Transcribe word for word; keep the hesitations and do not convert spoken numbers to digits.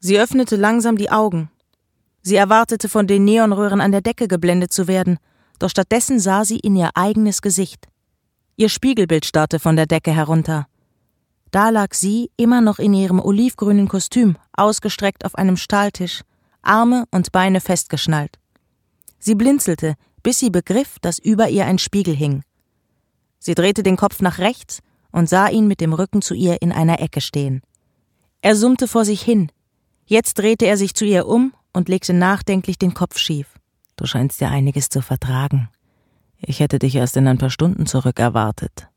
Sie öffnete langsam die Augen. Sie erwartete, von den Neonröhren an der Decke geblendet zu werden, doch stattdessen sah sie in ihr eigenes Gesicht. Ihr Spiegelbild starrte von der Decke herunter. Da lag sie, immer noch in ihrem olivgrünen Kostüm, ausgestreckt auf einem Stahltisch, Arme und Beine festgeschnallt. Sie blinzelte, bis sie begriff, dass über ihr ein Spiegel hing. Sie drehte den Kopf nach rechts und sah ihn mit dem Rücken zu ihr in einer Ecke stehen. Er summte vor sich hin. Jetzt drehte er sich zu ihr um und legte nachdenklich den Kopf schief. »Du scheinst ja einiges zu vertragen. Ich hätte dich erst in ein paar Stunden zurück erwartet.«